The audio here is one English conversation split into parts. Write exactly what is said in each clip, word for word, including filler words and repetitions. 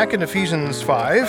back in Ephesians five.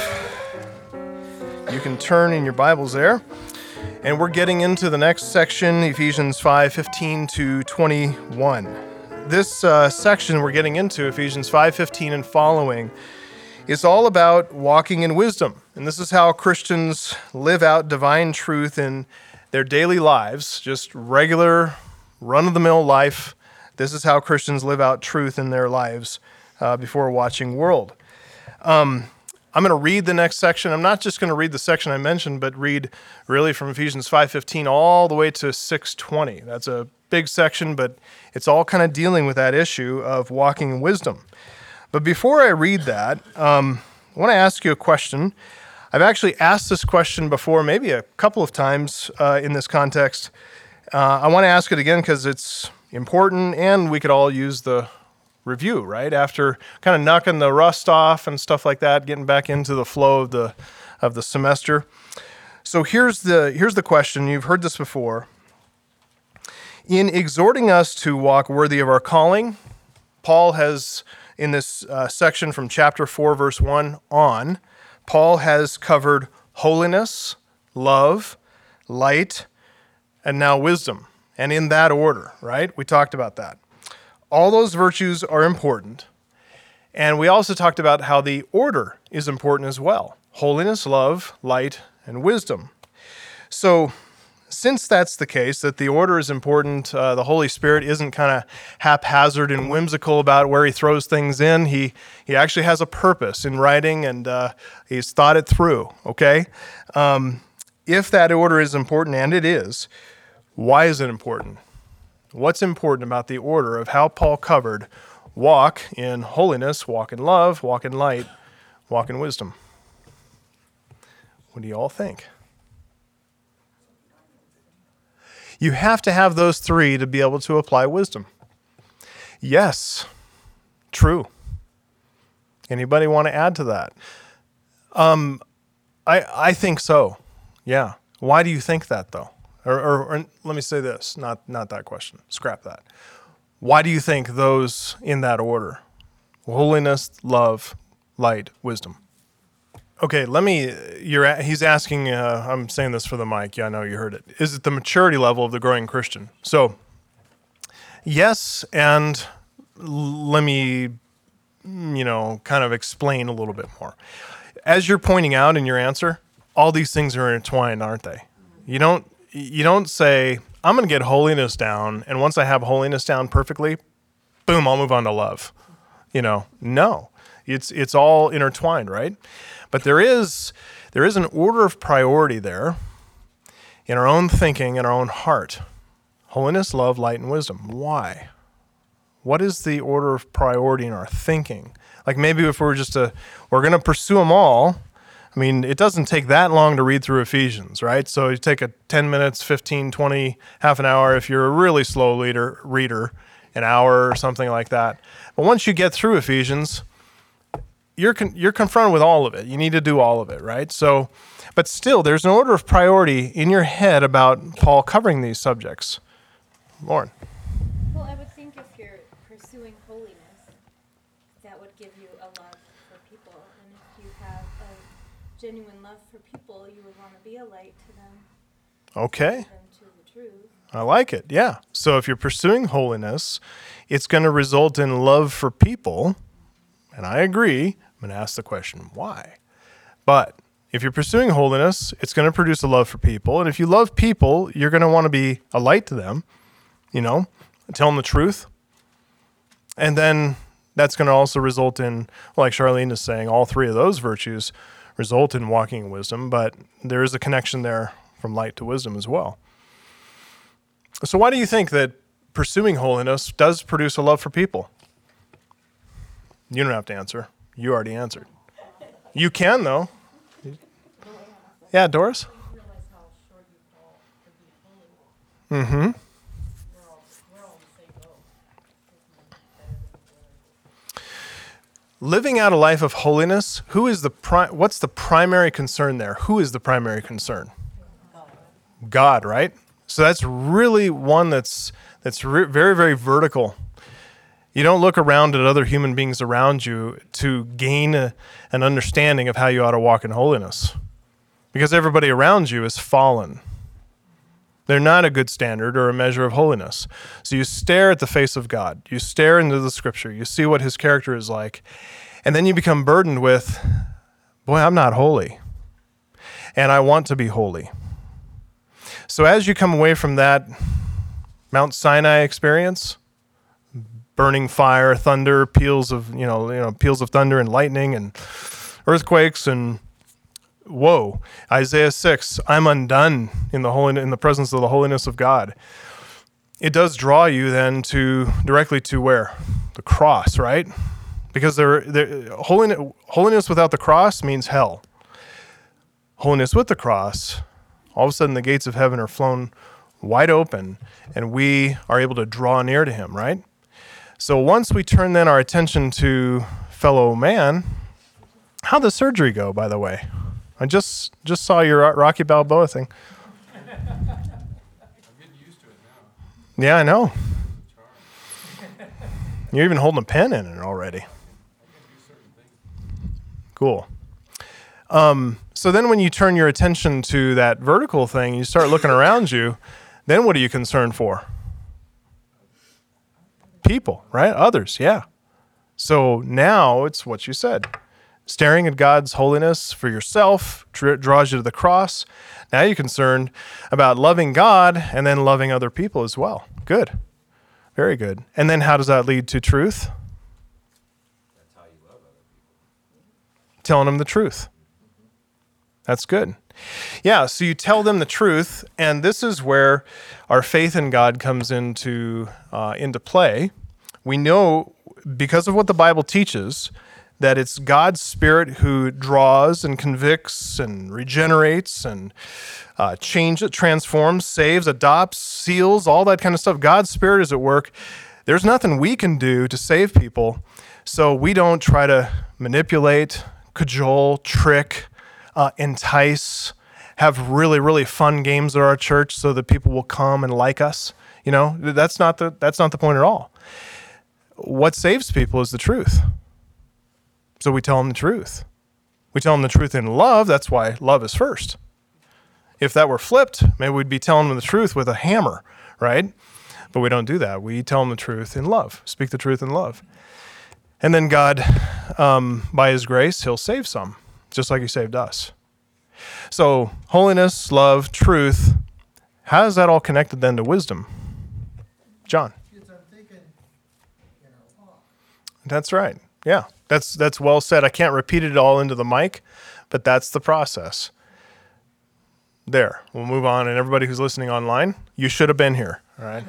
You can turn in your Bibles there. And we're getting into the next section, Ephesians five, fifteen to twenty-one. This uh, section we're getting into, Ephesians five, fifteen and following, is all about walking in wisdom. And this is how Christians live out divine truth in their daily lives, just regular, run-of-the-mill life. This is how Christians live out truth in their lives uh, before a watching world. Um, I'm going to read the next section. I'm not just going to read the section I mentioned, but read really from Ephesians five fifteen all the way to six twenty. That's a big section, but it's all kind of dealing with that issue of walking in wisdom. But before I read that, um, I want to ask you a question. I've actually asked this question before, maybe a couple of times uh, in this context. Uh, I want to ask it again because it's important, and we could all use the review, right? After kind of knocking the rust off and stuff like that, getting back into the flow of the of the semester. So here's the here's the question. You've heard this before. In exhorting us to walk worthy of our calling, Paul has, in this uh, section from chapter four, verse one on, Paul has covered holiness, love, light, and now wisdom. And in that order, right? We talked about that. All those virtues are important. And we also talked about how the order is important as well. Holiness, love, light, and wisdom. So since that's the case, that the order is important, uh, the Holy Spirit isn't kind of haphazard and whimsical about where he throws things in. He he actually has a purpose in writing, and uh, he's thought it through, okay? Um, if that order is important, and it is, why is it important? What's important about the order of how Paul covered walk in holiness, walk in love, walk in light, walk in wisdom? What do you all think? You have to have those three to be able to apply wisdom. Yes, true. Anybody want to add to that? Um, I I think so. Yeah. Why do you think that, though? Or, or, or let me say this, not not that question. Scrap that. Why do you think those in that order? Holiness, love, light, wisdom. Okay, let me, you're, he's asking, uh, I'm saying this for the mic. Yeah, I know you heard it. Is it the maturity level of the growing Christian? So, yes, and let me, you know, kind of explain a little bit more. As you're pointing out in your answer, all these things are intertwined, aren't they? You don't, You don't say, I'm going to get holiness down, and once I have holiness down perfectly, boom, I'll move on to love. You know, no. It's it's all intertwined, right? But there is there is an order of priority there in our own thinking, in our own heart. Holiness, love, light, and wisdom. Why? What is the order of priority in our thinking? Like maybe if we're just a, we're going to pursue them all. I mean, it doesn't take that long to read through Ephesians, right? So you take a ten minutes, fifteen, twenty, half an hour. If you're a really slow leader, reader, an hour or something like that. But once you get through Ephesians, you're con- you're confronted with all of it. You need to do all of it, right? So, but still, there's an order of priority in your head about Paul covering these subjects. Lauren. Well, I would think if you're pursuing holiness, that would give you a love for people. And if you have a genuine love for people, you would want to be a light to them. Okay. Them to the truth. I like it, yeah. So if you're pursuing holiness, it's going to result in love for people. And I agree. I'm going to ask the question, why? But if you're pursuing holiness, it's going to produce a love for people. And if you love people, you're going to want to be a light to them, you know, tell them the truth. And then that's going to also result in, like Charlene is saying, all three of those virtues result in walking in wisdom, but there is a connection there from light to wisdom as well. So why do you think that pursuing holiness does produce a love for people? You don't have to answer. You already answered. You can, though. Yeah, Doris? Mm-hmm. Living out a life of holiness, who is the pri- what's the primary concern there? Who is the primary concern? God, right? So that's really one that's that's re- very, very vertical. You don't look around at other human beings around you to gain a, an understanding of how you ought to walk in holiness, because everybody around you is fallen. They're not a good standard or a measure of holiness. So you stare at the face of God. You stare into the scripture. You see what his character is like. And then you become burdened with, boy, I'm not holy. And I want to be holy. So as you come away from that Mount Sinai experience, burning fire, thunder, peals of, you know, you know, peals of thunder and lightning and earthquakes and whoa, Isaiah six, I'm undone in the holy, in the presence of the holiness of God. It does draw you then to directly to where? The cross, right? Because there, there holiness, holiness without the cross means hell. Holiness with the cross, all of a sudden the gates of heaven are flown wide open and we are able to draw near to him, right? So once we turn then our attention to fellow man, how'd the surgery go, by the way? I just just saw your Rocky Balboa thing. I'm getting used to it now. Yeah, I know. You're even holding a pen in it already. Cool. Um, so then when you turn your attention to that vertical thing, you start looking around you, then what are you concerned for? People, right? Others, yeah. So now it's what you said. Staring at God's holiness for yourself draws you to the cross. Now you're concerned about loving God and then loving other people as well. Good. Very good. And then how does that lead to truth? That's how you love other people. Telling them the truth. That's good. Yeah, so you tell them the truth, and this is where our faith in God comes into uh, into play. We know, because of what the Bible teaches, that it's God's Spirit who draws and convicts and regenerates and uh, changes, transforms, saves, adopts, seals, all that kind of stuff. God's Spirit is at work. There's nothing we can do to save people, so we don't try to manipulate, cajole, trick, uh, entice, have really, really fun games at our church so that people will come and like us. You know, that's not the that's not the point at all. What saves people is the truth. So we tell them the truth. We tell them the truth in love. That's why love is first. If that were flipped, maybe we'd be telling them the truth with a hammer, right? But we don't do that. We tell them the truth in love. Speak the truth in love. And then God, um, by his grace, he'll save some, just like he saved us. So holiness, love, truth, how is that all connected then to wisdom? John? That's right. Yeah. That's that's well said. I can't repeat it all into the mic, but that's the process. There. We'll move on. And everybody who's listening online, you should have been here. All right.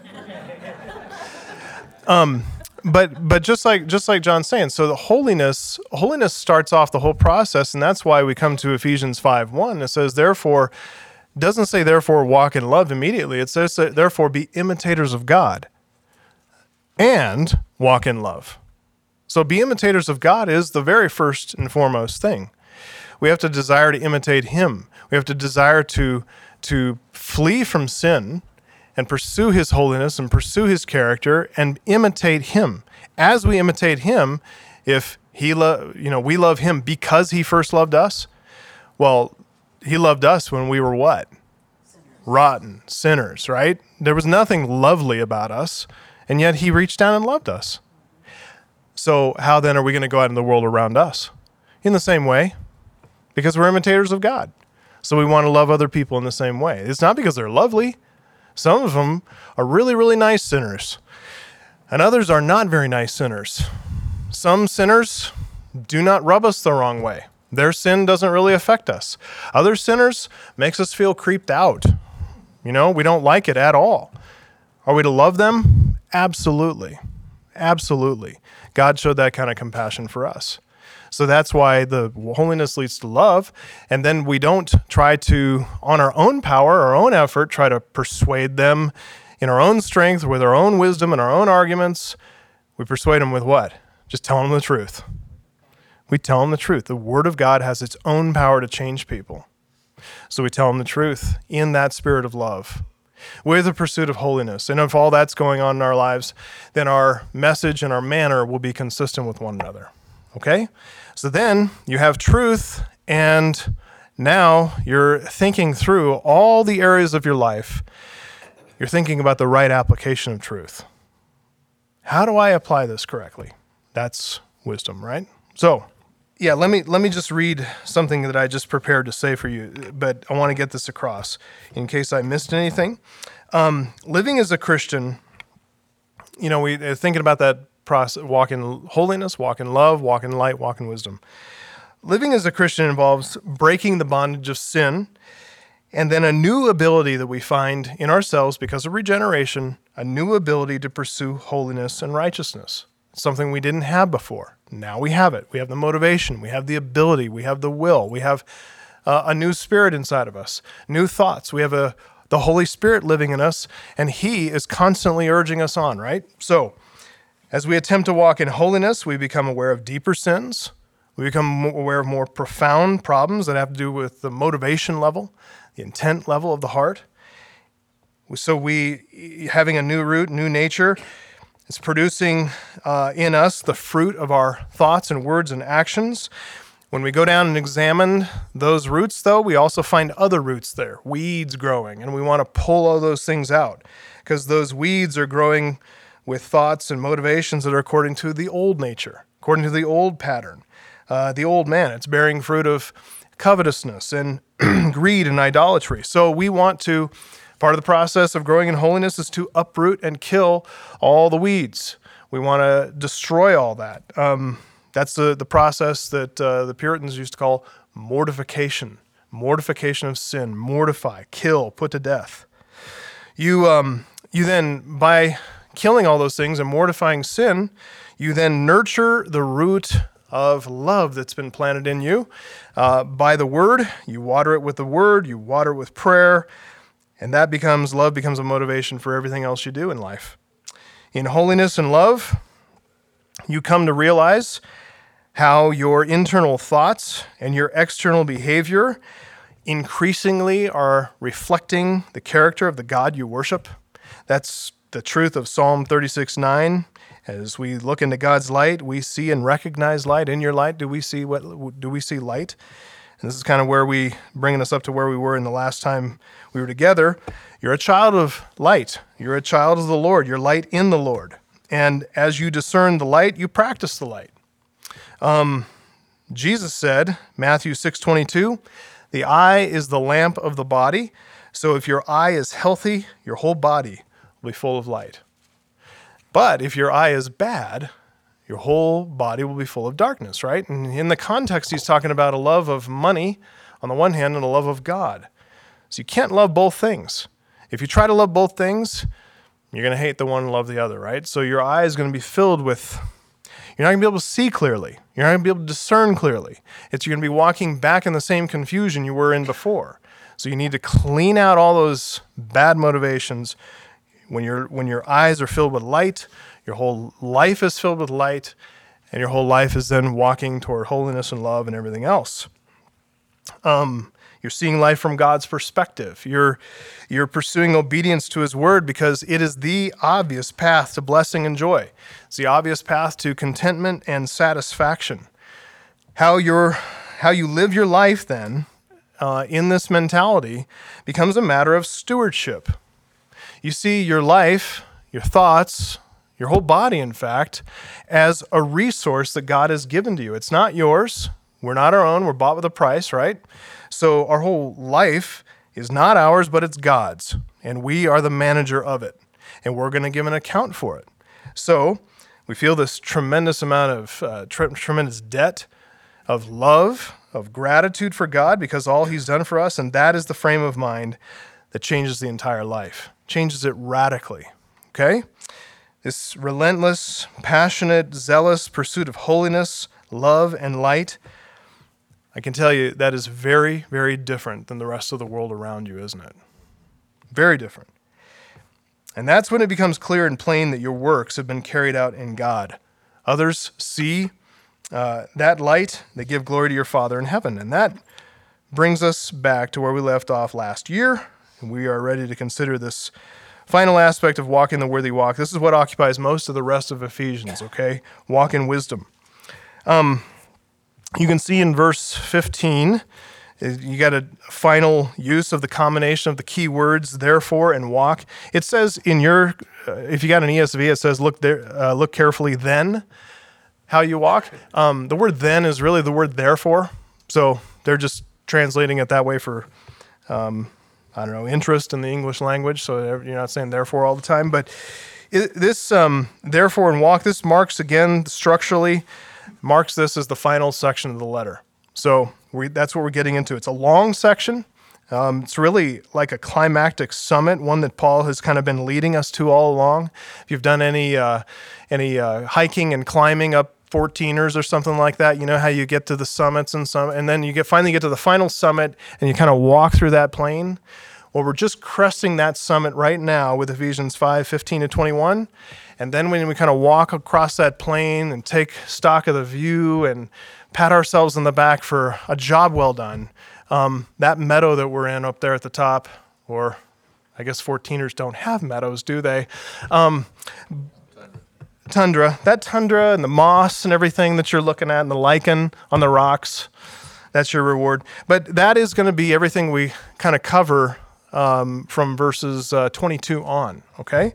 um, but but just like just like John's saying, so the holiness holiness starts off the whole process, and that's why we come to Ephesians five one. It says, therefore, doesn't say therefore walk in love immediately. It says therefore be imitators of God and walk in love. So be imitators of God is the very first and foremost thing. We have to desire to imitate him. We have to desire to, to flee from sin and pursue his holiness and pursue his character and imitate him. As we imitate him, if he lo- you know, we love him because he first loved us, well, he loved us when we were what? Sinners. Rotten, sinners, right? There was nothing lovely about us, and yet he reached down and loved us. So how then are we going to go out in the world around us? In the same way, because we're imitators of God. So we want to love other people in the same way. It's not because they're lovely. Some of them are really, really nice sinners, and others are not very nice sinners. Some sinners do not rub us the wrong way. Their sin doesn't really affect us. Other sinners makes us feel creeped out. You know, we don't like it at all. Are we to love them? Absolutely. Absolutely. God showed that kind of compassion for us. So that's why the holiness leads to love. And then we don't try to, on our own power, our own effort, try to persuade them in our own strength, with our own wisdom and our own arguments. We persuade them with what? Just telling them the truth. We tell them the truth. The Word of God has its own power to change people. So we tell them the truth in that spirit of love. with the pursuit of holiness. And if all that's going on in our lives, then our message and our manner will be consistent with one another. Okay? So then you have truth, and now you're thinking through all the areas of your life. You're thinking about the right application of truth. How do I apply this correctly? That's wisdom, right? So, yeah, let me let me just read something that I just prepared to say for you, but I want to get this across in case I missed anything. Um, living as a Christian, you know, we are thinking about that process: walk in holiness, walk in love, walk in light, walk in wisdom. Living as a Christian involves breaking the bondage of sin, and then a new ability that we find in ourselves because of regeneration, a new ability to pursue holiness and righteousness. Something we didn't have before. Now we have it. We have the motivation. We have the ability. We have the will. We have uh, a new spirit inside of us, new thoughts. We have a the Holy Spirit living in us, and He is constantly urging us on, right? So, as we attempt to walk in holiness, we become aware of deeper sins. We become aware of more profound problems that have to do with the motivation level, the intent level of the heart. So we, having a new root, new nature, it's producing uh, in us the fruit of our thoughts and words and actions. When we go down and examine those roots, though, we also find other roots there, weeds growing, and we want to pull all those things out because those weeds are growing with thoughts and motivations that are according to the old nature, according to the old pattern, uh, the old man. It's bearing fruit of covetousness and greed and idolatry. So we want to, part of the process of growing in holiness is to uproot and kill all the weeds. We want to destroy all that. Um, that's the, the process that uh, the Puritans used to call mortification, mortification of sin, mortify, kill, put to death. You, um, you then, by killing all those things and mortifying sin, you then nurture the root of love that's been planted in you uh, by the word. You water it with the word, you water it with prayer, and that becomes, love becomes a motivation for everything else you do in life. In holiness and love, you come to realize how your internal thoughts and your external behavior increasingly are reflecting the character of the God you worship. That's the truth of Psalm thirty-six nine. As we look into God's light, we see and recognize light. In your light, do we see what? Do we see light? And this is kind of where we, bringing us up to where we were in the last time we were together. You're a child of light. You're a child of the Lord. You're light in the Lord. And as you discern the light, you practice the light. Um, Jesus said, Matthew six twenty-two, the eye is the lamp of the body. So if your eye is healthy, your whole body will be full of light. But if your eye is bad, your whole body will be full of darkness, right? And in the context, he's talking about a love of money on the one hand and a love of God. So you can't love both things. If you try to love both things, you're going to hate the one and love the other, right? So your eye is going to be filled with, you're not going to be able to see clearly. You're not going to be able to discern clearly. It's you're going to be walking back in the same confusion you were in before. So you need to clean out all those bad motivations. When your when your eyes are filled with light, your whole life is filled with light, and your whole life is then walking toward holiness and love and everything else. Um, you're seeing life from God's perspective. You're you're pursuing obedience to His word because it is the obvious path to blessing and joy. It's the obvious path to contentment and satisfaction. How you're how you live your life then uh, in this mentality becomes a matter of stewardship. You see your life, your thoughts, your whole body, in fact, as a resource that God has given to you. It's not yours. We're not our own. We're bought with a price, right? So our whole life is not ours, but it's God's. And we are the manager of it. And we're going to give an account for it. So we feel this tremendous amount of, uh, tre- tremendous debt of love, of gratitude for God because all He's done for us. And that is the frame of mind that changes the entire life. Changes it radically, okay? This relentless, passionate, zealous pursuit of holiness, love, and light, I can tell you that is very, very different than the rest of the world around you, isn't it? Very different. And that's when it becomes clear and plain that your works have been carried out in God. Others see uh, that light, they give glory to your Father in heaven. And that brings us back to where we left off last year. and we are ready to consider this final aspect of walking the worthy walk. This is what occupies most of the rest of Ephesians, okay? Walk in wisdom. Um, you can see in verse fifteen, you got a final use of the combination of the key words, therefore and walk. It says in your, uh, if you got an E S V, it says, look there, uh, look carefully then how you walk. Um, the word then is really the word therefore. So they're just translating it that way for, um, I don't know, interest in the English language. So you're not saying therefore all the time. But it, this um, therefore and walk, this marks again structurally, marks this as the final section of the letter. So we, that's what we're getting into. It's a long section. Um, it's really like a climactic summit, one that Paul has kind of been leading us to all along. If you've done any uh, any uh, hiking and climbing up fourteeners or something like that, you know how you get to the summits and some, and then you get finally get to the final summit and you kind of walk through that plain. Well, we're just cresting that summit right now with Ephesians five, fifteen to twenty-one. And then when we kind of walk across that plain and take stock of the view and pat ourselves on the back for a job well done, um, that meadow that we're in up there at the top, or I guess fourteeners don't have meadows, do they? Um, tundra. That tundra and the moss and everything that you're looking at and the lichen on the rocks, that's your reward. But that is going to be everything we kind of cover um, from verses uh, twenty-two on, okay?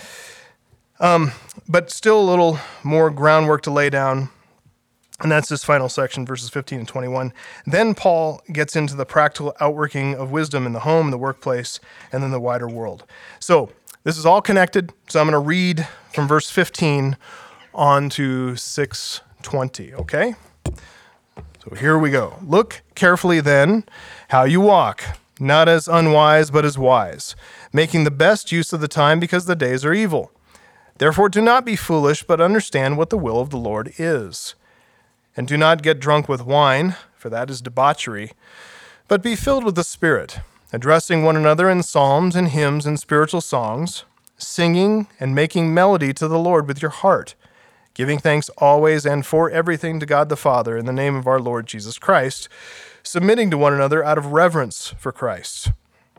Um, but still a little more groundwork to lay down, and that's this final section, verses fifteen and twenty-one. Then Paul gets into the practical outworking of wisdom in the home, the workplace, and then the wider world. So this is all connected, so I'm going to read from verse fifteen on to six twenty, okay? So here we go. Look carefully then how you walk, not as unwise but as wise, making the best use of the time because the days are evil. Therefore do not be foolish, but understand what the will of the Lord is. And do not get drunk with wine, for that is debauchery, but be filled with the Spirit, addressing one another in psalms and hymns and spiritual songs, singing and making melody to the Lord with your heart, giving thanks always and for everything to God the Father in the name of our Lord Jesus Christ, submitting to one another out of reverence for Christ.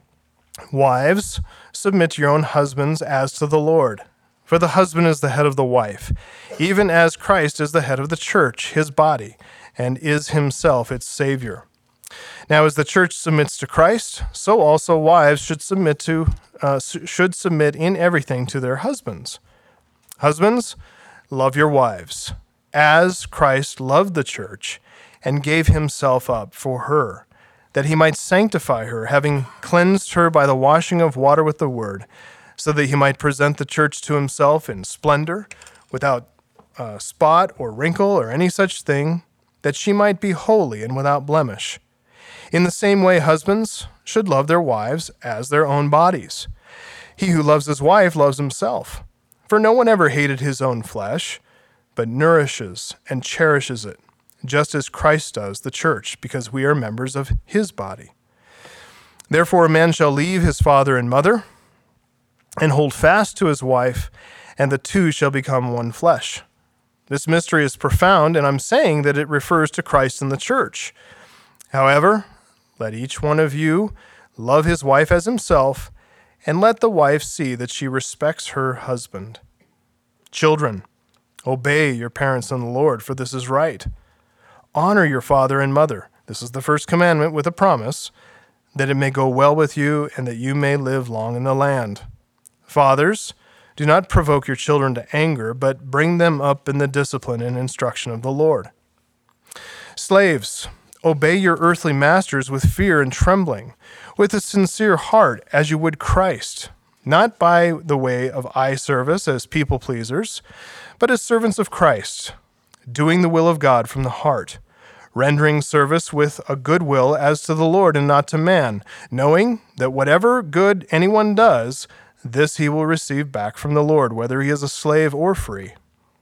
Wives, submit to your own husbands as to the Lord. For the husband is the head of the wife, even as Christ is the head of the church, his body, and is himself its Savior. Now, as the church submits to Christ, so also wives should submit to uh, should submit in everything to their husbands. Husbands, love your wives, as Christ loved the church and gave himself up for her, that he might sanctify her, having cleansed her by the washing of water with the word, so that he might present the church to himself in splendor, without uh, spot or wrinkle or any such thing, that she might be holy and without blemish. In the same way, husbands should love their wives as their own bodies. He who loves his wife loves himself. For no one ever hated his own flesh, but nourishes and cherishes it, just as Christ does the church, because we are members of his body. Therefore, a man shall leave his father and mother, and hold fast to his wife, and the two shall become one flesh. This mystery is profound, and I'm saying that it refers to Christ and the church. However, let each one of you love his wife as himself, and let the wife see that she respects her husband. Children, obey your parents in the Lord, for this is right. Honor your father and mother. This is the first commandment with a promise, that it may go well with you, and that you may live long in the land. Fathers, do not provoke your children to anger, but bring them up in the discipline and instruction of the Lord. Slaves, obey your earthly masters with fear and trembling, with a sincere heart, as you would Christ, not by the way of eye service as people pleasers, but as servants of Christ, doing the will of God from the heart, rendering service with a good will as to the Lord and not to man, knowing that whatever good anyone does, this he will receive back from the Lord, whether he is a slave or free.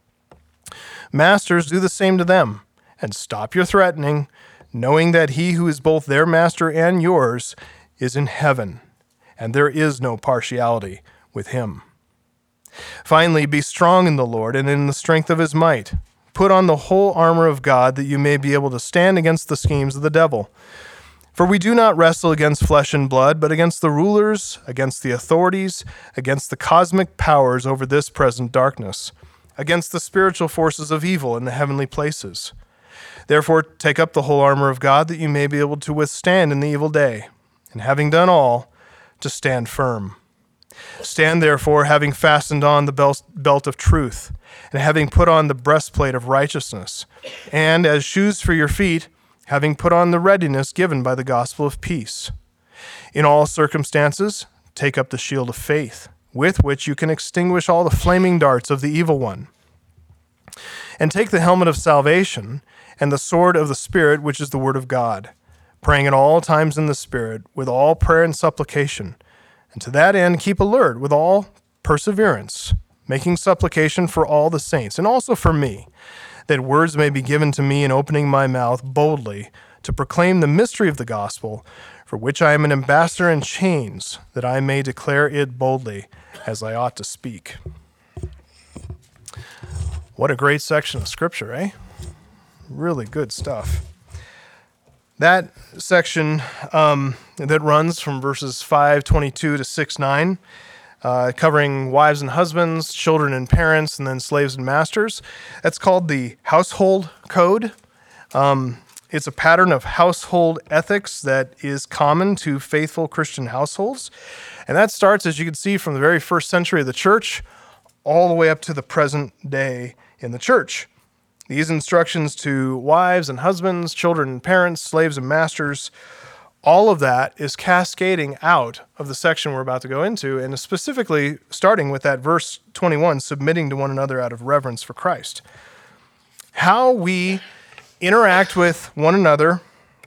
Masters, do the same to them, and stop your threatening, knowing that he who is both their master and yours is in heaven, and there is no partiality with him. Finally, be strong in the Lord and in the strength of his might. Put on the whole armor of God, that you may be able to stand against the schemes of the devil. For we do not wrestle against flesh and blood, but against the rulers, against the authorities, against the cosmic powers over this present darkness, against the spiritual forces of evil in the heavenly places. Therefore, take up the whole armor of God, that you may be able to withstand in the evil day, and having done all, to stand firm. Stand therefore, having fastened on the belt, belt of truth, and having put on the breastplate of righteousness, and as shoes for your feet, having put on the readiness given by the gospel of peace. In all circumstances, take up the shield of faith, with which you can extinguish all the flaming darts of the evil one. And take the helmet of salvation, and the sword of the Spirit, which is the word of God, praying at all times in the Spirit, with all prayer and supplication. And to that end, keep alert with all perseverance, making supplication for all the saints, and also for me, that words may be given to me in opening my mouth boldly to proclaim the mystery of the gospel, for which I am an ambassador in chains, that I may declare it boldly, as I ought to speak. What a great section of Scripture, eh? Really good stuff. That section um, that runs from verses five twenty-two to six nine, uh, covering wives and husbands, children and parents, and then slaves and masters. That's called the Household Code. Um, it's a pattern of household ethics that is common to faithful Christian households. And that starts, as you can see, from the very first century of the church all the way up to the present day in the church. These instructions to wives and husbands, children and parents, slaves and masters, all of that is cascading out of the section we're about to go into, and specifically starting with that verse twenty-one, submitting to one another out of reverence for Christ. How we interact with one another,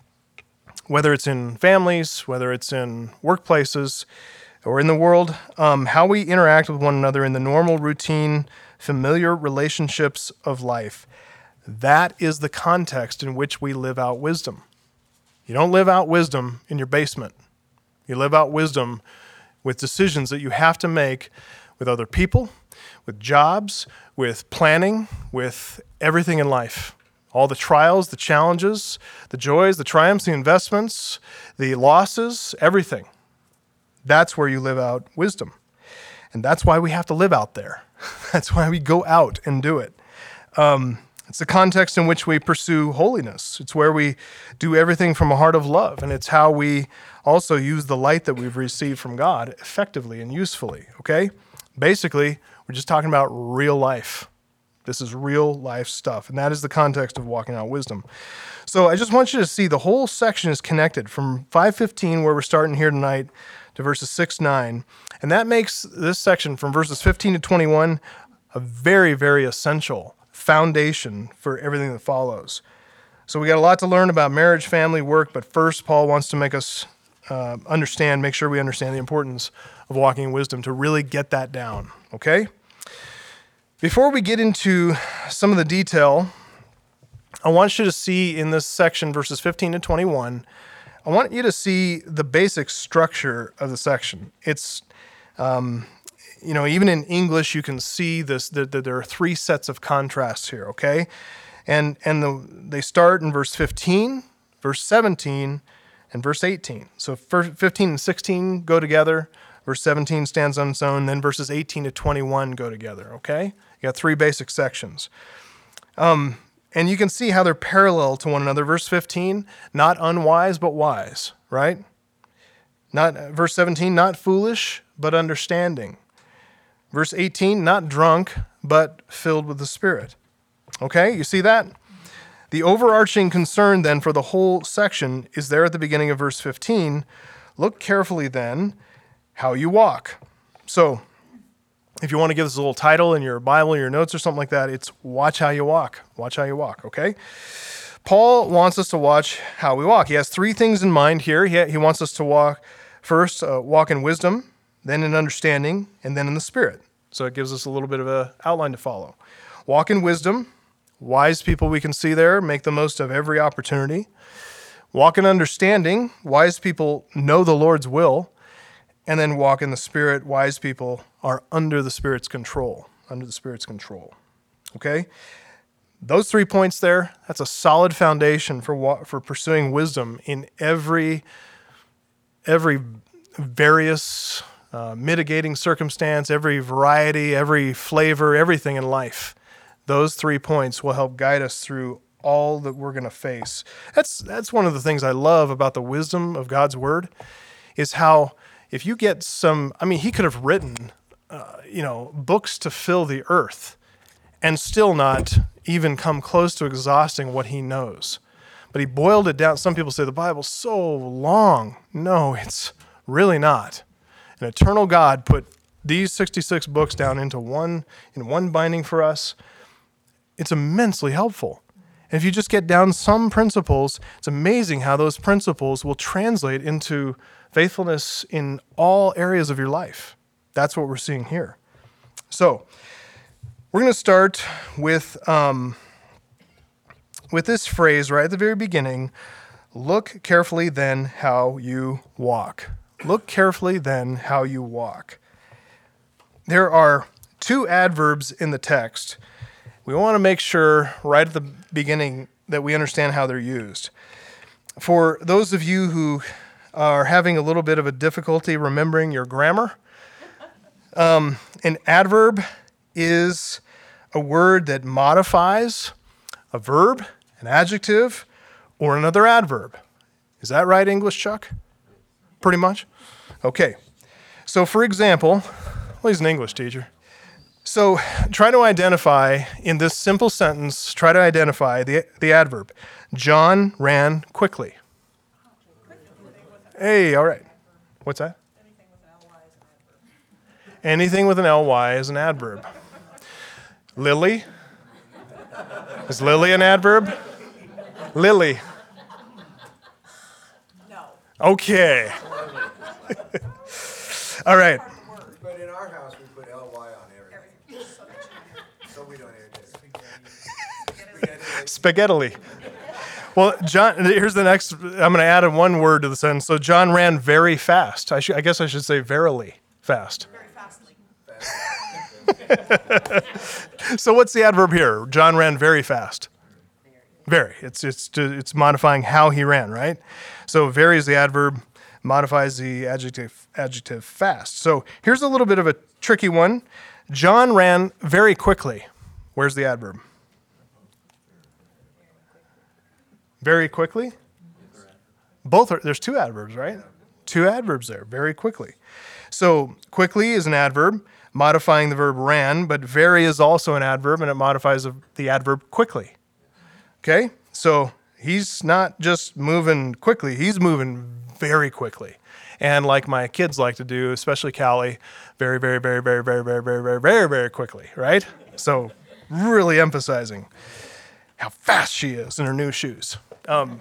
whether it's in families, whether it's in workplaces, or in the world, um, how we interact with one another in the normal, routine, familiar relationships of life. That is the context in which we live out wisdom. You don't live out wisdom in your basement. You live out wisdom with decisions that you have to make with other people, with jobs, with planning, with everything in life. All the trials, the challenges, the joys, the triumphs, the investments, the losses, everything. That's where you live out wisdom. And that's why we have to live out there. That's why we go out and do it. Um, It's the context in which we pursue holiness. It's where we do everything from a heart of love, and it's how we also use the light that we've received from God effectively and usefully, okay? Basically, we're just talking about real life. This is real life stuff, and that is the context of walking out wisdom. So I just want you to see the whole section is connected from five fifteen, where we're starting here tonight, to verses six nine, and that makes this section from verses fifteen to twenty-one a very, very essential foundation for everything that follows. So we got a lot to learn about marriage, family, work, but first Paul wants to make us uh, understand, make sure we understand the importance of walking in wisdom to really get that down, okay? Before we get into some of the detail, I want you to see in this section, verses fifteen to twenty-one, I want you to see the basic structure of the section. It's um, You know, even in English, you can see this, that, that there are three sets of contrasts here, okay? And and the, they start in verse fifteen, verse seventeen, and verse eighteen. So fifteen and sixteen go together, verse seventeen stands on its own, then verses eighteen to twenty-one go together, okay? You got three basic sections. Um, and you can see how they're parallel to one another. Verse fifteen, not unwise, but wise, right? Not verse seventeen, not foolish, but understanding. Verse eighteen, not drunk, but filled with the Spirit. Okay, you see that? The overarching concern then for the whole section is there at the beginning of verse fifteen. Look carefully then how you walk. So if you want to give this a little title in your Bible, your notes or something like that, it's watch how you walk. Watch how you walk, okay? Paul wants us to watch how we walk. He has three things in mind here. He, he wants us to walk, first, uh, walk in wisdom, then in understanding, and then in the Spirit. So it gives us a little bit of an outline to follow. Walk in wisdom. Wise people we can see there make the most of every opportunity. Walk in understanding. Wise people know the Lord's will. And then walk in the Spirit. Wise people are under the Spirit's control. Under the Spirit's control. Okay? Those three points there, that's a solid foundation for wa- for pursuing wisdom in every every various uh, mitigating circumstance, every variety, every flavor, everything in life. Those three points will help guide us through all that we're going to face. That's that's one of the things I love about the wisdom of God's word, is how if you get some, I mean, he could have written, uh, you know, books to fill the earth and still not even come close to exhausting what he knows. But he boiled it down. Some people say the Bible's so long. No, it's really not. An eternal God put these sixty-six books down into one, in one binding for us. It's immensely helpful. And if you just get down some principles, it's amazing how those principles will translate into faithfulness in all areas of your life. That's what we're seeing here. So, we're going to start with um, with this phrase right at the very beginning. Look carefully then how you walk. Look carefully then how you walk. There are two adverbs in the text. We want to make sure right at the beginning that we understand how they're used. For those of you who are having a little bit of a difficulty remembering your grammar, um, an adverb is a word that modifies a verb, an adjective, or another adverb. Is that right, English, Chuck? Pretty much? Okay. So, for example, well, he's an English teacher. So, try to identify, in this simple sentence, try to identify the, the adverb. John ran quickly. Hey, all right. What's that? Anything with an L Y is an adverb. Lily? Is Lily an adverb? Lily. No. Okay. All right. But in our house, we put L Y on everything. So we don't hear this. Spaghetti. Well, John, here's the next. I'm going to add one word to the sentence. So John ran very fast. I, should, I guess I should say verily fast. Very fastly. So what's the adverb here? John ran very fast. Very. It's it's it's modifying how he ran, right? So very is the adverb, modifies the adjective adjective fast. So here's a little bit of a tricky one. John ran very quickly. Where's the adverb? Very quickly? Both are, there's two adverbs, right? Two adverbs there, very quickly. So quickly is an adverb, modifying the verb ran, but very is also an adverb, and it modifies the adverb quickly. Okay? So he's not just moving quickly, he's moving very quickly. And like my kids like to do, especially Callie, very, very, very, very, very, very, very, very, very, very quickly, right? So really emphasizing how fast she is in her new shoes. Um,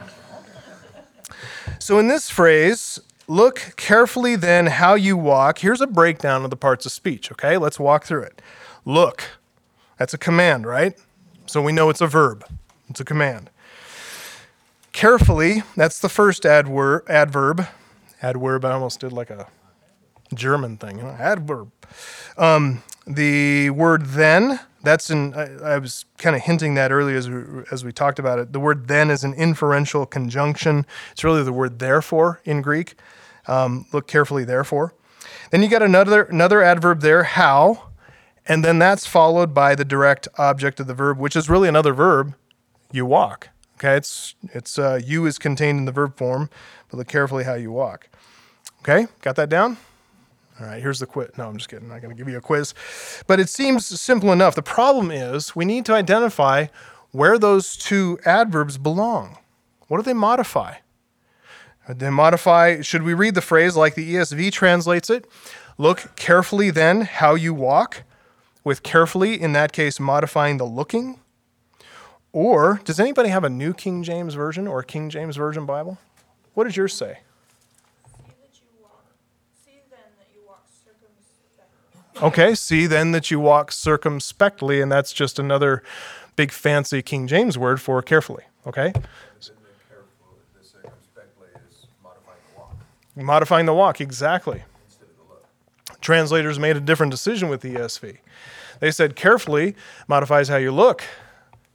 so in this phrase, look carefully then how you walk. Here's a breakdown of the parts of speech, okay? Let's walk through it. Look, that's a command, right? So we know it's a verb. It's a command. Carefully, that's the first adver- adverb. Adverb, I almost did like a German thing. You know? Adverb. Um, the word then, that's in, I, I was kind of hinting that earlier as we, as we talked about it. The word then is an inferential conjunction. It's really the word therefore in Greek. Um, look carefully, therefore. Then you got another another adverb there, how, and then that's followed by the direct object of the verb, which is really another verb, you walk. Okay, it's it's uh, you is contained in the verb form, but look carefully how you walk. Okay, got that down? All right, here's the quiz. No, I'm just kidding. I'm not going to give you a quiz. But it seems simple enough. The problem is we need to identify where those two adverbs belong. What do they modify? They modify, should we read the phrase like the E S V translates it? Look carefully then how you walk, with carefully, in that case, modifying the looking. Or, does anybody have a New King James Version or a King James Version Bible? What does yours say? See that you walk. See then that you walk circumspectly. Okay, see then that you walk circumspectly, and that's just another big fancy King James word for carefully, okay? The circumspectly is modifying the walk Modifying the walk, exactly. instead of the look. Translators made a different decision with the E S V. They said carefully modifies how you look.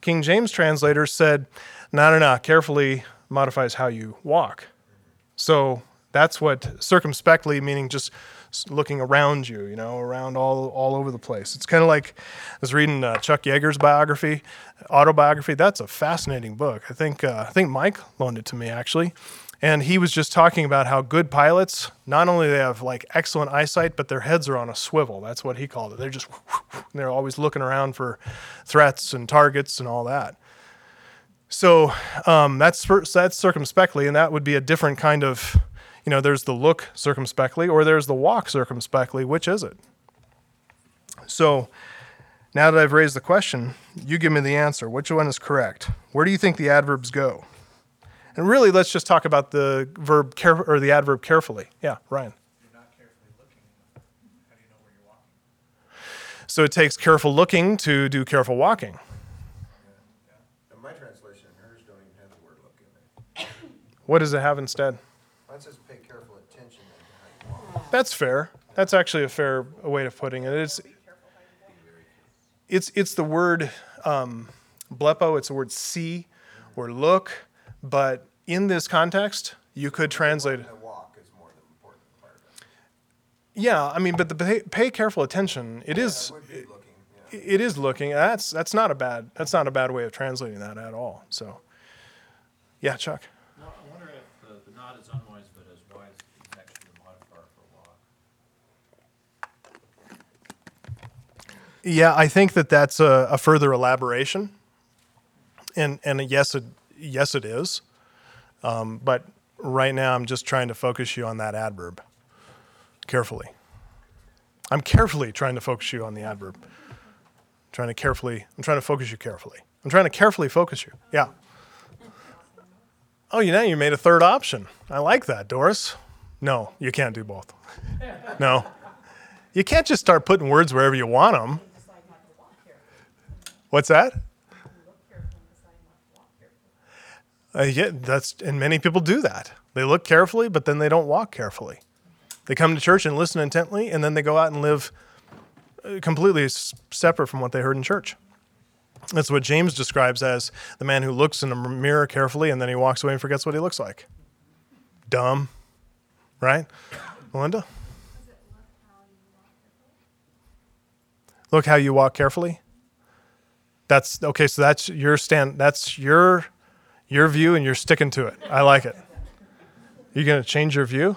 King James translator said, no, no, no, carefully modifies how you walk. So that's what circumspectly, meaning just looking around you, you know, around all all over the place. It's kind of like, I was reading uh, Chuck Yeager's biography, autobiography. That's a fascinating book. I think uh, I think Mike loaned it to me, actually. And he was just talking about how good pilots, not only they have like excellent eyesight, but their heads are on a swivel. That's what he called it. They're just, they're always looking around for threats and targets and all that. So um, that's that's circumspectly, and that would be a different kind of, you know, there's the look circumspectly or there's the walk circumspectly. Which is it? So now that I've raised the question, you give me the answer. Which one is correct? Where do you think the adverbs go? And really, let's just talk about the verb care, or the adverb carefully. Yeah, Ryan. You're not carefully looking. How do you know where you're walking? So it takes careful looking to do careful walking. In my translation, hers don't even have the word look in it. What does it have instead? Mine says pay careful attention to how you walk. That's fair. That's actually a fair way of putting it. It's it's it's the word um, blepo. It's the word see or look. But in this context, you could translate it. The walk is more the important part of it. Yeah, I mean, but the pay, pay careful attention. It Yeah, is. it would be looking, yeah. It is looking. That's that's not a bad. That's not a bad way of translating that at all. So, yeah, Chuck. No, I wonder if the, the not as unwise but as wise is actually the modifier for walk. Yeah, I think that that's a, a further elaboration. And and yes, it yes it is. Um, but right now, I'm just trying to focus you on that adverb carefully. I'm carefully trying to focus you on the adverb. Trying to carefully. I'm trying to focus you carefully. I'm trying to carefully focus you. Yeah. Oh, you know, you made a third option. I like that, Doris. No, you can't do both. No. You can't just start putting words wherever you want them. What's that? Uh, yeah, that's, and many people do that. They look carefully, but then they don't walk carefully. They come to church and listen intently, and then they go out and live uh, completely s- separate from what they heard in church. That's what James describes as the man who looks in a mirror carefully, and then he walks away and forgets what he looks like. Dumb, right? Melinda? Look how you walk carefully. That's okay. So that's your stand. That's your your view, and you're sticking to it. I like it. You gonna change your view?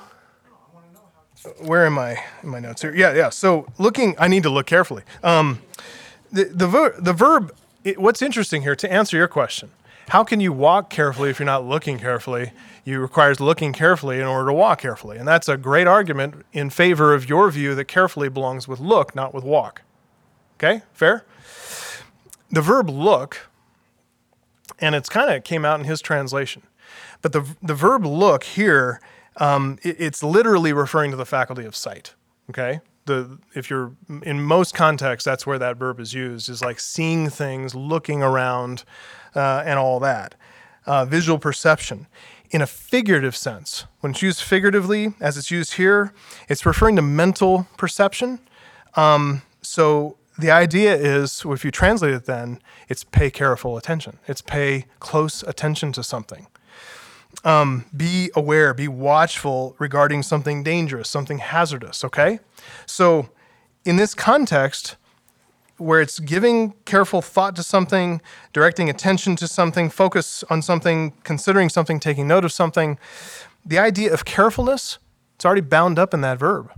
Where am I in my notes here? Yeah, yeah. So looking, I need to look carefully. Um, the the ver- the verb. It, what's interesting here to answer your question? How can you walk carefully if you're not looking carefully? It requires looking carefully in order to walk carefully, and that's a great argument in favor of your view that carefully belongs with look, not with walk. Okay, fair? The verb look, and it's kind of came out in his translation, but the the verb look here, um, it, it's literally referring to the faculty of sight. Okay, the if you're in most contexts, that's where that verb is used, is like seeing things, looking around, uh, and all that. Uh, visual perception. In a figurative sense, when it's used figuratively, as it's used here, it's referring to mental perception. Um, so the idea is, if you translate it then, it's pay careful attention. It's pay close attention to something. Um, be aware, be watchful regarding something dangerous, something hazardous, okay? So in this context, where it's giving careful thought to something, directing attention to something, focus on something, considering something, taking note of something, the idea of carefulness, it's already bound up in that verb.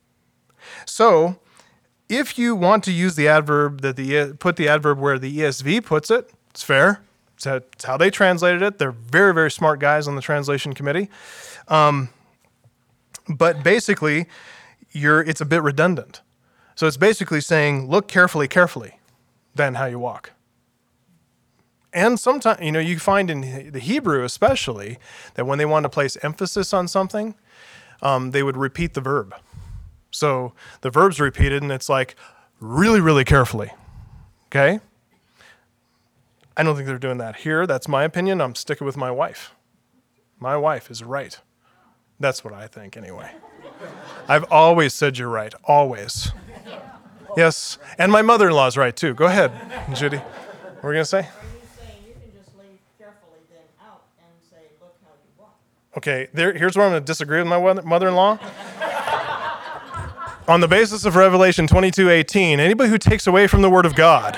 So if you want to use the adverb that the put the adverb where the E S V puts it, it's fair. It's how they translated it. They're very, very smart guys on the translation committee. Um, but basically, you're it's a bit redundant. So it's basically saying, look carefully, carefully, then how you walk. And sometimes, you know, you find in the Hebrew especially that when they want to place emphasis on something, um, they would repeat the verb. So the verb's repeated, and it's like, really, really carefully, okay? I don't think they're doing that here. That's my opinion. I'm sticking with my wife. My wife is right. That's what I think anyway. I've always said you're right, always. Yes, and my mother-in-law's right too. Go ahead, Judy. What were you going to say? Are you Okay, there, here's where I'm going to disagree with my mother- mother-in-law. On the basis of Revelation twenty-two eighteen, anybody who takes away from the word of God,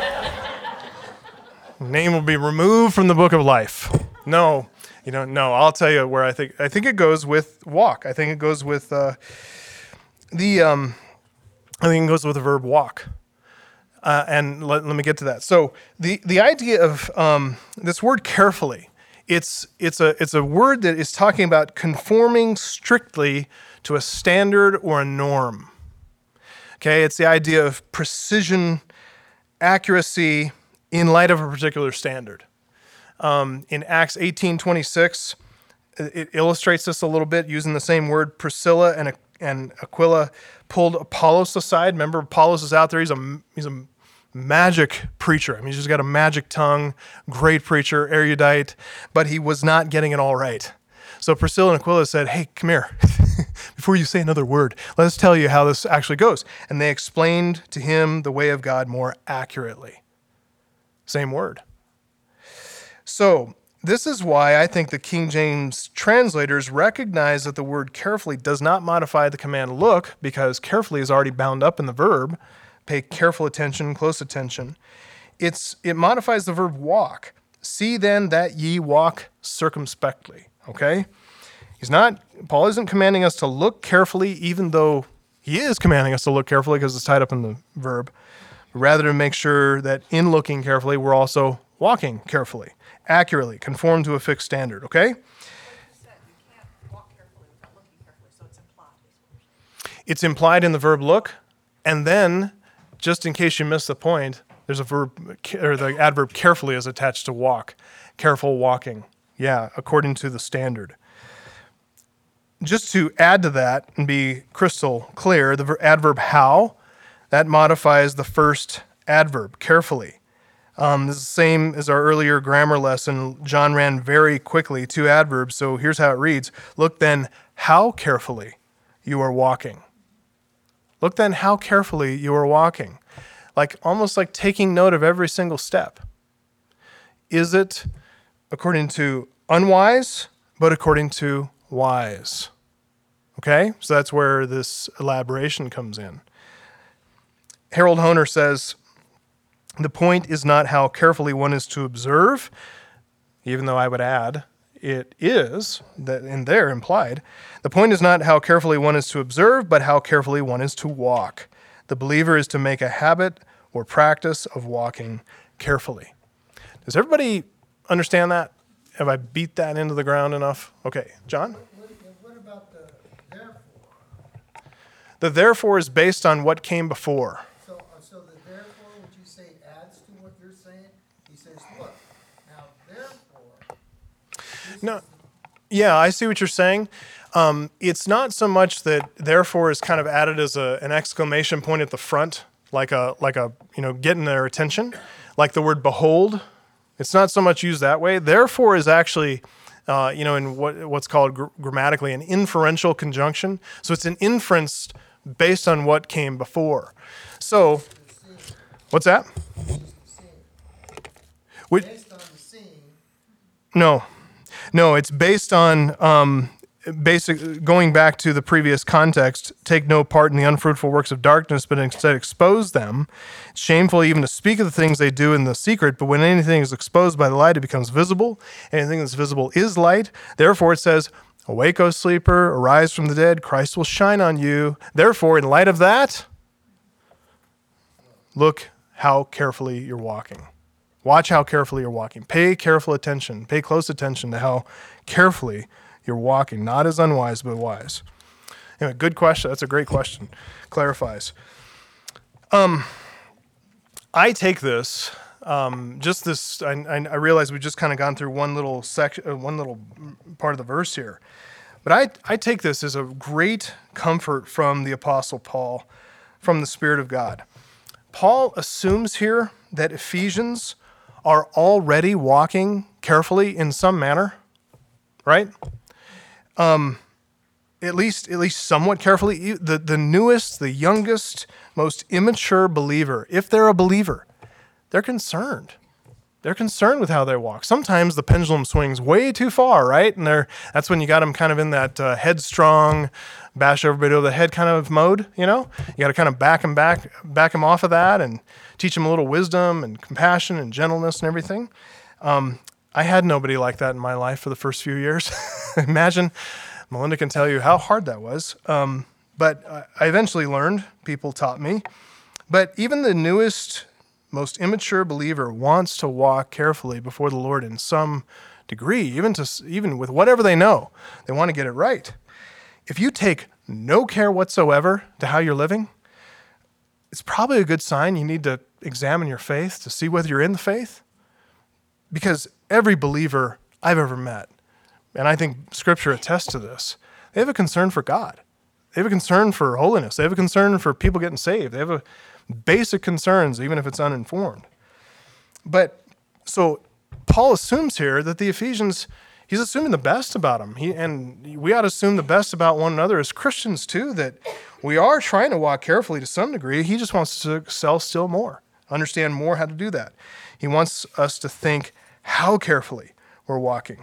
name will be removed from the book of life. No, you know, no, I'll tell you where I think, I think it goes with walk. I think it goes with uh, the, um, I think it goes with the verb walk. Uh, and let, let me get to that. So the, the idea of um, this word carefully, it's, it's, a, it's a word that is talking about conforming strictly to a standard or a norm. Okay, it's the idea of precision, accuracy in light of a particular standard. Um, in Acts eighteen twenty-six, it illustrates this a little bit using the same word. Priscilla and, and Aquila pulled Apollos aside. Remember, Apollos is out there. He's a, he's a magic preacher. I mean, he's just got a magic tongue, great preacher, erudite, but he was not getting it all right. So Priscilla and Aquila said, hey, come here. Before you say another word, let us tell you how this actually goes. And they explained to him the way of God more accurately. Same word. So this is why I think the King James translators recognize that the word carefully does not modify the command look, because carefully is already bound up in the verb. Pay careful attention, close attention. It's it modifies the verb walk. See then that ye walk circumspectly. Okay? He's not, Paul isn't commanding us to look carefully, even though he is commanding us to look carefully because it's tied up in the verb, rather to make sure that in looking carefully, we're also walking carefully, accurately, conform to a fixed standard, okay? You said you can't walk carefully without looking carefully, so it's implied. is what you're saying. It's implied in the verb look, and then, just in case you missed the point, there's a verb, or the adverb carefully is attached to walk. Careful walking. Yeah, according to the standard. Just to add to that and be crystal clear, the adverb how, that modifies the first adverb, carefully. Um, this is the same as our earlier grammar lesson. John ran very quickly two adverbs, so here's how it reads. Look then how carefully you are walking. Look then how carefully you are walking. Like almost like taking note of every single step. Is it according to unwise, but according to wise? Okay, so that's where this elaboration comes in. Harold Honer says, the point is not how carefully one is to observe, even though I would add, it is, that in there implied. The point is not how carefully one is to observe, but how carefully one is to walk. The believer is to make a habit or practice of walking carefully. Does everybody understand that? Have I beat that into the ground enough? Okay, John? What, what about the therefore? The therefore is based on what came before. So, uh, so the therefore, would you say adds to what you're saying? He says, look, now therefore. this No, is- yeah, I see what you're saying. Um, it's not so much that therefore is kind of added as a, an exclamation point at the front, like a like a you know getting their attention, like the word behold. It's not so much used that way. Therefore is actually, uh, you know, in what what's called gr- grammatically an inferential conjunction. So it's an inference based on what came before. So, what's that? Wait, Based on the scene, no, no, it's based on um, basic. Going back to the previous context, take no part in the unfruitful works of darkness, but instead expose them. It's shameful even to speak of the things they do in the secret, but when anything is exposed by the light, it becomes visible. Anything that's visible is light. Therefore, it says, awake, O sleeper, arise from the dead, Christ will shine on you. Therefore, in light of that, look how carefully you're walking. Watch how carefully you're walking. Pay careful attention. Pay close attention to how carefully you're walking, not as unwise, but wise. Anyway, good question. That's a great question. Clarifies. Um, I take this, um, just this, I, I I realize we've just kind of gone through one little section, uh, one little part of the verse here. But I, I take this as a great comfort from the Apostle Paul, from the Spirit of God. Paul assumes here that Ephesians are already walking carefully in some manner, right? Um, at least, at least somewhat carefully. The, the newest, the youngest, most immature believer, if they're a believer, they're concerned. They're concerned with how they walk. Sometimes the pendulum swings way too far, right? And they're that's when you got them kind of in that uh, headstrong, bash everybody over the head kind of mode, you know? You got to kind of back them back, back them off of that and teach them a little wisdom and compassion and gentleness and everything. Um, I had nobody like that in my life for the first few years. Imagine, Melinda can tell you how hard that was. Um, but I eventually learned. People taught me. But even the newest, most immature believer wants to walk carefully before the Lord in some degree, even to even with whatever they know. They want to get it right. If you take no care whatsoever to how you're living, it's probably a good sign you need to examine your faith to see whether you're in the faith. Because every believer I've ever met, and I think Scripture attests to this, they have a concern for God. They have a concern for holiness. They have a concern for people getting saved. They have a basic concerns, even if it's uninformed. But so Paul assumes here that the Ephesians, he's assuming the best about them. He, and we ought to assume the best about one another as Christians too, that we are trying to walk carefully to some degree. He just wants to excel still more, understand more how to do that. He wants us to think how carefully we're walking.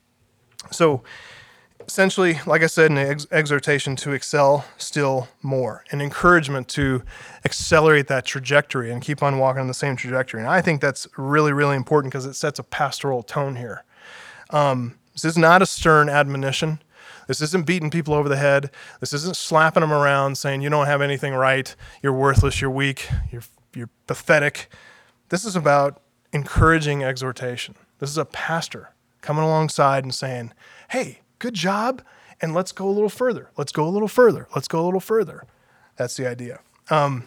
So essentially, like I said, an ex- exhortation to excel still more, an encouragement to accelerate that trajectory and keep on walking on the same trajectory. And I think that's really, really important because it sets a pastoral tone here. Um, this is not a stern admonition. This isn't beating people over the head. This isn't slapping them around saying you don't have anything right, you're worthless, you're weak, you're, you're pathetic. This is about encouraging exhortation. This is a pastor coming alongside and saying, hey, good job, and let's go a little further. Let's go a little further. Let's go a little further. That's the idea. Um,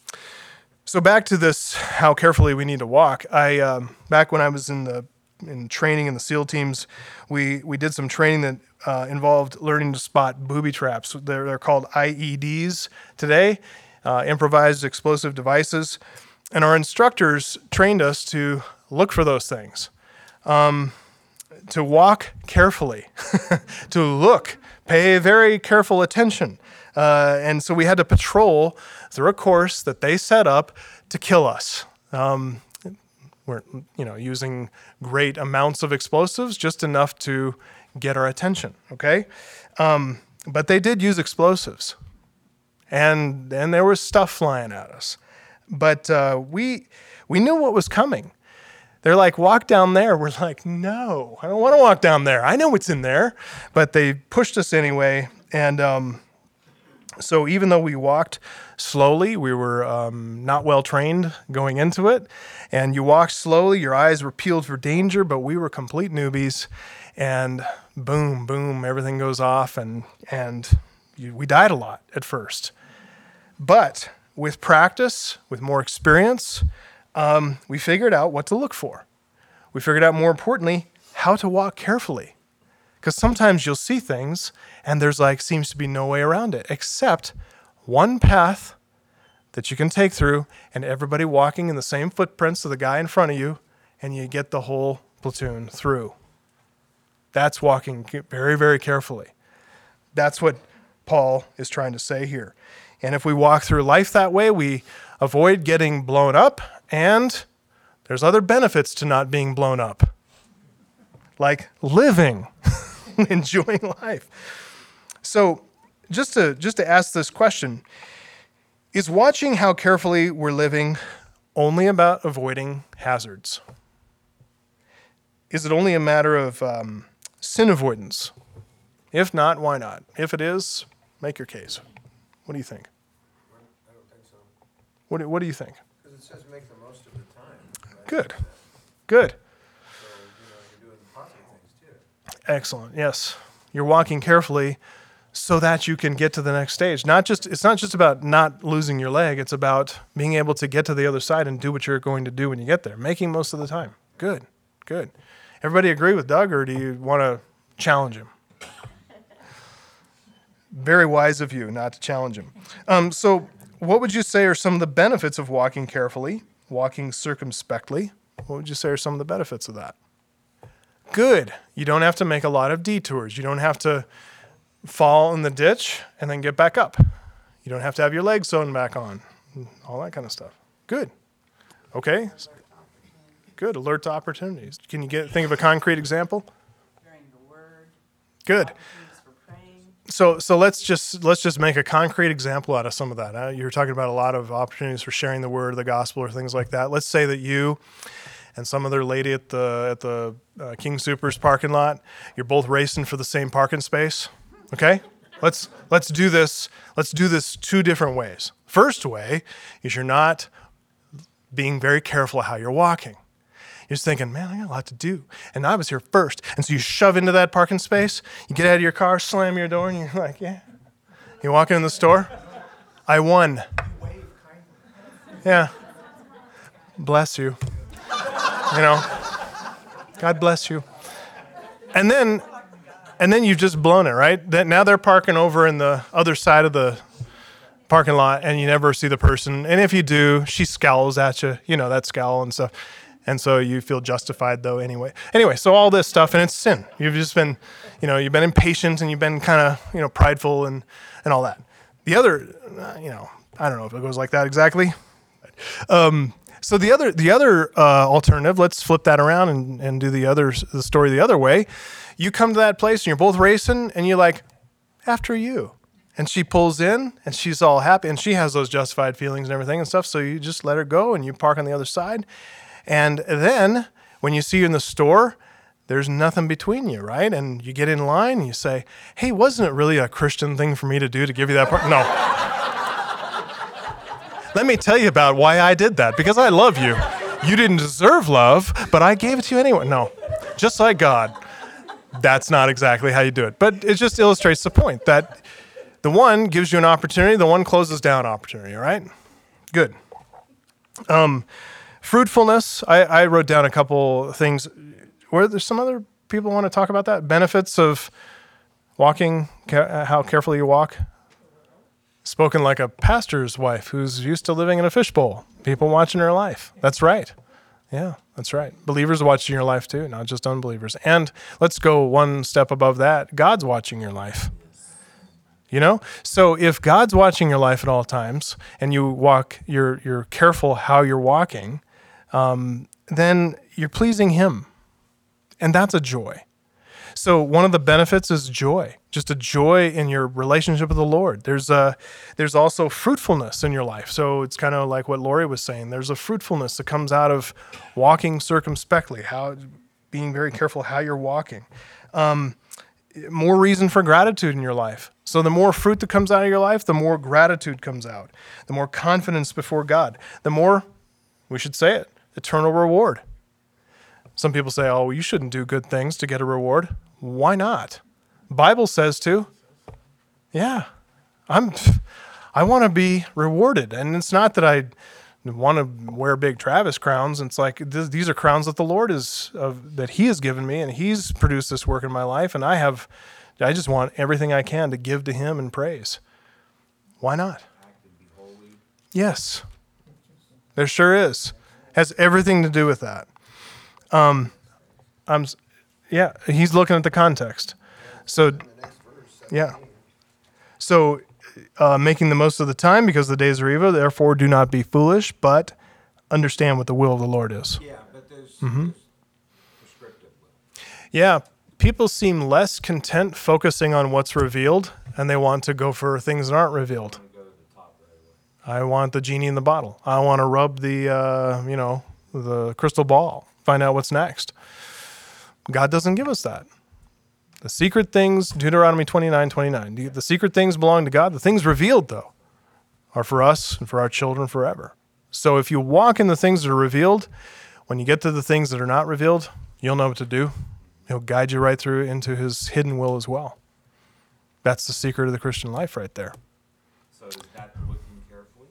so back to this, how carefully we need to walk. I um, back when I was in the in training in the SEAL teams, we we did some training that uh, involved learning to spot booby traps. They're, they're called I E Ds today, uh, improvised explosive devices, and our instructors trained us to look for those things. Um, to walk carefully, to look, pay very careful attention. Uh, and so we had to patrol through a course that they set up to kill us. Um, we're, you know, using great amounts of explosives, just enough to get our attention, okay? Um, but they did use explosives. And, and there was stuff flying at us. But uh, we we knew what was coming. They're like, walk down there. We're like, no, I don't want to walk down there. I know what's in there. But they pushed us anyway. And um, so even though we walked slowly, we were um, not well trained going into it. And you walked slowly, your eyes were peeled for danger, but we were complete newbies. And boom, boom, everything goes off. And, and you, we died a lot at first. But with practice, with more experience, Um, we figured out what to look for. We figured out, more importantly, how to walk carefully. Because sometimes you'll see things and there's like, seems to be no way around it, except one path that you can take through and everybody walking in the same footprints of the guy in front of you, and you get the whole platoon through. That's walking very, very carefully. That's what Paul is trying to say here. And if we walk through life that way, we avoid getting blown up. And there's other benefits to not being blown up, like living, enjoying life. So just to just to ask this question, is watching how carefully we're living only about avoiding hazards? Is it only a matter of um, sin avoidance? If not, why not? If it is, make your case. What do you think? I don't think so. What do, what do you think? Because it says make the most of the time. Right? Good. Good. So, you know, you're doing positive things too. Excellent. Yes. You're walking carefully so that you can get to the next stage. Not just it's not just about not losing your leg, it's about being able to get to the other side and do what you're going to do when you get there. Making most of the time. Good. Good. Everybody agree with Doug, or do you want to challenge him? Very wise of you not to challenge him. Um, so what would you say are some of the benefits of walking carefully, walking circumspectly? What would you say are some of the benefits of that? Good. You don't have to make a lot of detours. You don't have to fall in the ditch and then get back up. You don't have to have your legs sewn back on. All that kind of stuff. Good. Okay. Good. Alert to opportunities. Can you get think of a concrete example? Hearing the word, Good. opportunities for praying. So so let's just let's just make a concrete example out of some of that. Uh, you were talking about a lot of opportunities for sharing the word, the gospel, or things like that. Let's say that you and some other lady at the at the uh, King Soopers parking lot, you're both racing for the same parking space. Okay? Let's let's do this. Let's do this two different ways. First way is you're not being very careful how you're walking. You're just thinking, man, I got a lot to do. And I was here first. And so you shove into that parking space, you get out of your car, slam your door, and you're like, yeah. You walk in the store, I won. Yeah. Bless you. You know, God bless you. And then, and then you've just blown it, right? Then now they're parking over in the other side of the parking lot, and you never see the person. And if you do, she scowls at you, you know, that scowl and stuff. And so you feel justified though anyway. Anyway, so all this stuff, and it's sin. You've just been, you know, you've been impatient and you've been kind of, you know, prideful and, and all that. The other, uh, you know, I don't know if it goes like that exactly. Um, so the other, the other uh, alternative, let's flip that around and, and do the other, the story the other way. You come to that place and you're both racing and you're like, after you. And she pulls in and she's all happy and she has those justified feelings and everything and stuff. So you just let her go and you park on the other side. And then when you see her in the store, there's nothing between you, right? And you get in line and you say, hey, wasn't it really a Christian thing for me to do to give you that part? No. Let me tell you about why I did that, because I love you. You didn't deserve love, but I gave it to you anyway. No, just like God. That's not exactly how you do it. But it just illustrates the point that the one gives you an opportunity, the one closes down opportunity, right? Good. Um, fruitfulness, I, I wrote down a couple things. Were there some other people want to talk about that? Benefits of walking, ca- how carefully you walk? Spoken like a pastor's wife who's used to living in a fishbowl. People watching her life. That's right. Yeah, that's right. Believers watching your life too, not just unbelievers. And let's go one step above that. God's watching your life. You know? So if God's watching your life at all times and you walk, you're you're careful how you're walking, um, then you're pleasing him. And that's a joy. So one of the benefits is joy, just a joy in your relationship with the Lord. There's a, there's also fruitfulness in your life. So it's kind of like what Lori was saying. There's a fruitfulness that comes out of walking circumspectly, how being very careful how you're walking. Um, more reason for gratitude in your life. So the more fruit that comes out of your life, the more gratitude comes out, the more confidence before God, the more, we should say it, eternal reward. Some people say, oh, well, you shouldn't do good things to get a reward. Why not? Bible says to. Yeah, I'm. I want to be rewarded. And it's not that I want to wear big Travis crowns. It's like, th- these are crowns that the Lord is, uh, that he has given me, and he's produced this work in my life. And I have, I just want everything I can to give to him in praise. Why not? Yes, there sure is. Has everything to do with that. Um, I'm, yeah, he's looking at the context. So, yeah. So, uh, making the most of the time because the days are evil, therefore do not be foolish, but understand what the will of the Lord is. Yeah, but there's, Mm-hmm. there's prescriptive will. Yeah, people seem less content focusing on what's revealed, and they want to go for things that aren't revealed. Go to the top right away. I want the genie in the bottle. I want to rub the, uh, you know, the crystal ball, find out what's next. God doesn't give us that. The secret things, Deuteronomy twenty-nine twenty-nine, the, the secret things belong to God. The things revealed, though, are for us and for our children forever. So if you walk in the things that are revealed, when you get to the things that are not revealed, you'll know what to do. He'll guide you right through into his hidden will as well. That's the secret of the Christian life right there. So is that looking carefully?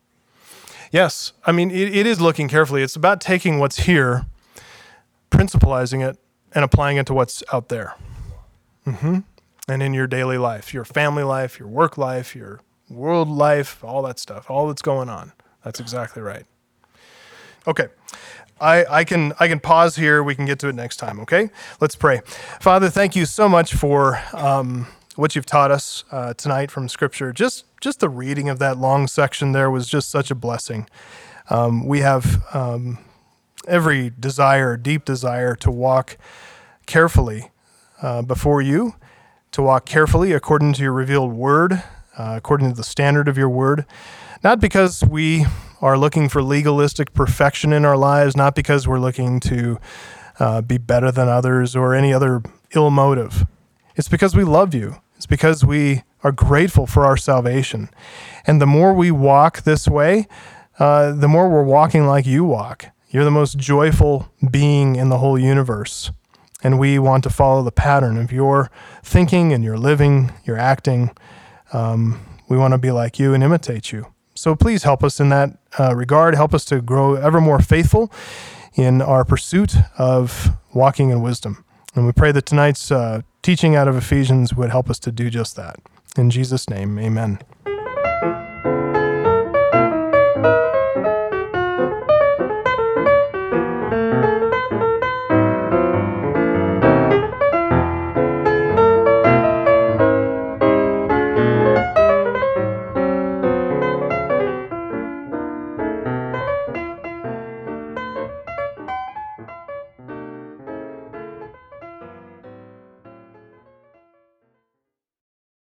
Yes. I mean, it, it is looking carefully. It's about taking what's here, principalizing it, and applying it to what's out there. Mm-hmm. And in your daily life, your family life, your work life, your world life, all that stuff, all that's going on. That's exactly right. Okay. I, I can I can pause here. We can get to it next time, okay? Let's pray. Father, thank you so much for um, what you've taught us uh, tonight from Scripture. Just just the reading of that long section there was just such a blessing. Um, we have um, every desire, deep desire to walk carefully uh, before you, to walk carefully according to your revealed word, uh, according to the standard of your word, not because we are looking for legalistic perfection in our lives, not because we're looking to uh, be better than others or any other ill motive. It's because we love you. It's because we are grateful for our salvation. And the more we walk this way, uh, the more we're walking like you walk. You're the most joyful being in the whole universe. And we want to follow the pattern of your thinking and your living, your acting. Um, we want to be like you and imitate you. So please help us in that uh, regard. Help us to grow ever more faithful in our pursuit of walking in wisdom. And we pray that tonight's uh, teaching out of Ephesians would help us to do just that. In Jesus' name, amen.